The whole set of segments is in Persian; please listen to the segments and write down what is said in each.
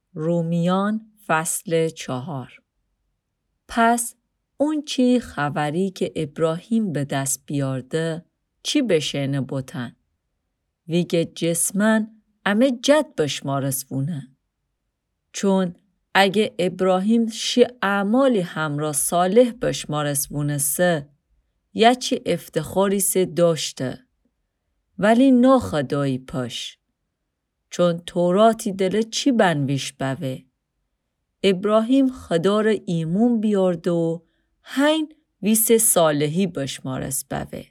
رومیان فصل 4. پس اون چی خبری که ابراهیم به دست بیارده چی بشینه بوتن؟ ویگه جسمن امه جد بشمارسونه. چون اگه ابراهیم شی اعمالی همراه صالح بشمارسونه سه یا چی افتخاری سه داشته ولی نا خدایی پش. چون توراتی دل چی بنویش بوه؟ ابراهیم خدار ایمون بیارد و هین ویس صالحی بشمارس بوه.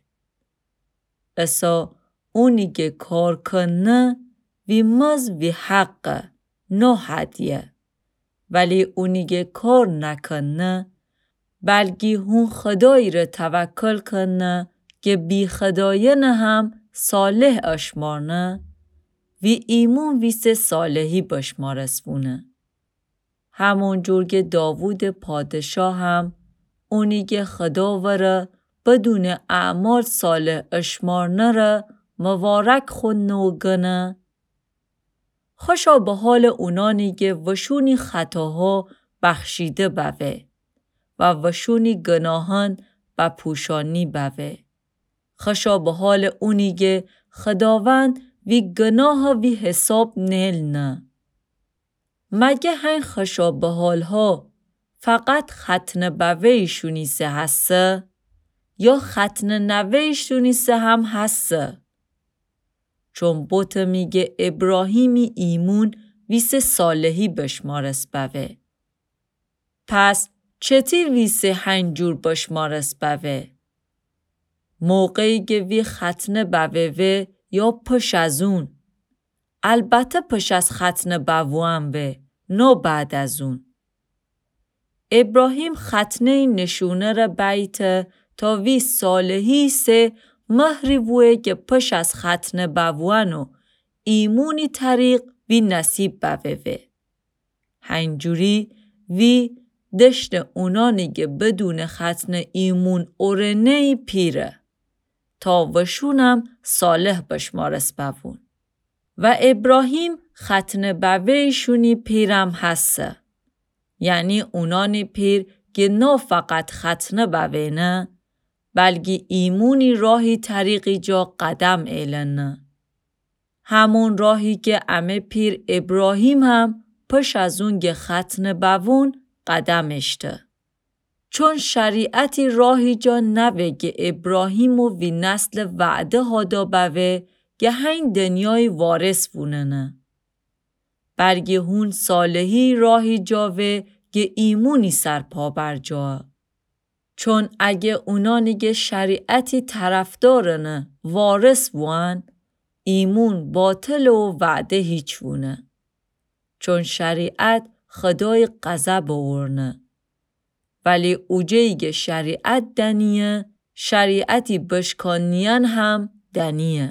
اسا اونیگه کار کنه وی مز وی حقه نه هدیه. ولی اونیگه کار نکنه بلگی هون خدایی را توکل کنه که بی خداین هم صالح اشمارنه وی ایمون ویس صالحی بشمارسونه. همون جور که داوود پادشاه هم اونیگه خدا وره بدون اعمال صالح اشمارنه را مبارک خود نوگنه. خوشا به حال اونانی که وشونی خطاها بخشیده بوه و وشونی گناهان بپوشانی بوه. خوشا به حال اونی که خداوند وی گناه وی حساب نیل نه. مگه هین خوشا به حال ها فقط ختن بوهیشونی سه هسته یا ختن نوهیشونی سه هم هسته؟ چون بوت میگه ابراهیمی ایمون ویس صالحی بشمارس بوه. پس چتی ویس هنجور بشمارس بوه؟ موقعی که وی ختن بوه یا پش از اون؟ البته پش از ختن بوهم وه نو بعد از اون. ابراهیم ختنه نشونه را بیت تا وی صالحی سه مهری وه که پش از ختن بوانو ایمونی طریق وی نصیب بوه. هنجوری وی دشت اونانی که بدون ختن ایمون اورنهی پیره تا وشونم صالح بشمارس بوون. و ابراهیم ختن بوهیشونی پیرم هسته. یعنی اونانی پیر که نه فقط ختن بوه نه بلکه ایمونی راهی طریقی جا قدم ایلنه. همون راهی که امه پیر ابراهیم هم پش از اون که ختن بوون قدم اشته. چون شریعتی راهی جا نوه که ابراهیم و وی نسل وعده هادا بوه که هین دنیای وارث ووننه. بلکه هون صالحی راهی جاوه که ایمونی سرپا بر جا. چون اگه اونانی که شریعتی طرفدارنه وارث وان ایمون باطل و وعده هیچ وونه. چون شریعت خدای غضب ورنه. ولی اوجهی که شریعت دنیه شریعتی بشکانیان هم دنیه.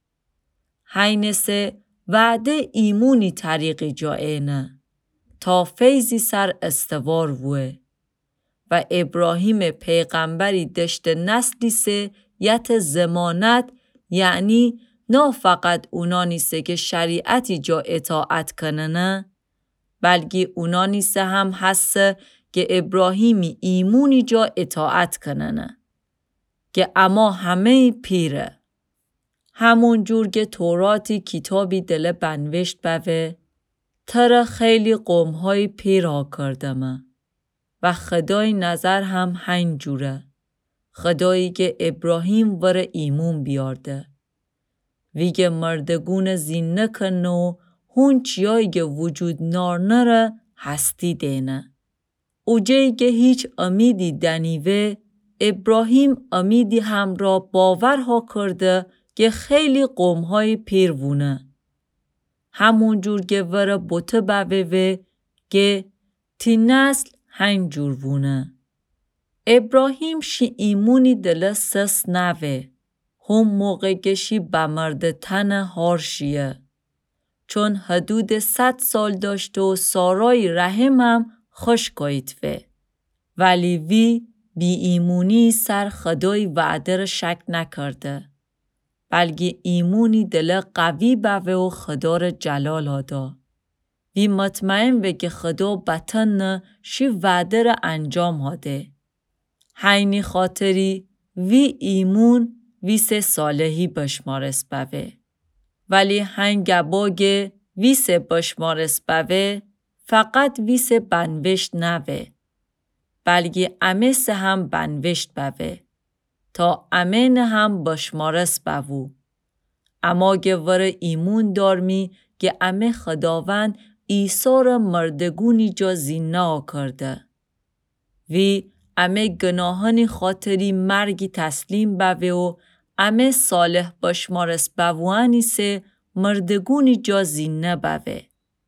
هینسه وعده ایمونی طریقی جایینه تا فیضی سر استوار وه و ابراهیم پیغمبری دشت نسلی سه یت زمانت یعنی نه فقط اونانی سه که شریعتی جا اطاعت کننه بلکه اونانی سه هم هسته که ابراهیمی ایمونی جا اطاعت کننه که اما همه پیره. همون جور که توراتی کتابی دل بنوشت بوه تر خیلی قومهای پیرا کردمه و خدای نظر هم هین جوره. خدایی که ابراهیم ور ایمون بیارده. ویگه مردگون زین نکن و هون چیایی که وجود نارنره هستی دینه. اوجهی که هیچ امیدی دنیوه ابراهیم امیدی هم را باورها کرده که خیلی قومهای پیر وونه. همون جور که ور بوته بوه که تی نسل هنگ جور وونه. ابراهیم شی ایمونی دل سس نوه. هم موقع گشی بمرد تن هارشیه. چون حدود 100 سال داشت و سارای رحم هم خوش کایت وه. ولی وی بی ایمونی سر خدای وعده را شک نکرده. بلکه ایمونی دل قوی بوه و خدا را جلال هادا. وی مطمئن و که خدا بطن شی وعده را انجام هاده. هینی خاطری وی ایمون ویس صالحی بشمارس بوه. ولی هنگ باگ ویس بشمارس بوه فقط ویس بنوشت نوه. بلکه امه هم بنوشت بوه. تا امه هم بشمارس بوو. اما گوار ایمون دارمی که امه خداوند ایسار مردگونی جا زینا کرده. وی امه گناهانی خاطری مرگی تسلیم بوه و امه صالح بشمارس بوانی سه مردگونی جا زینه بوه.